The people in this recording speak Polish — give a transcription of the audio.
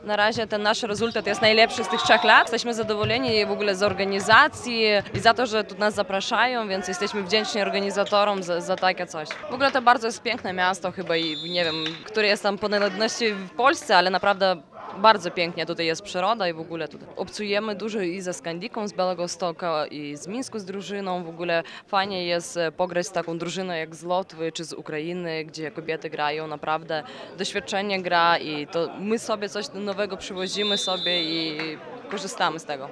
Na razie ten nasz rezultat jest najlepszy z tych 3 lat. Jesteśmy zadowoleni w ogóle z organizacji i za to, że tu nas zapraszają, więc jesteśmy wdzięczni organizatorom za takie coś. W ogóle to bardzo jest piękne miasto chyba i nie wiem, które jest tam po najludności w Polsce, ale naprawdę bardzo pięknie tutaj jest przyroda i w ogóle tutaj. Obcujemy dużo i ze Skandiką z Białegostoku i z Mińsku z drużyną. W ogóle fajnie jest pograć z taką drużyną jak z Łotwy czy z Ukrainy, gdzie kobiety grają naprawdę doświadczenie gra i to my sobie coś nowego przywozimy sobie i korzystamy z tego.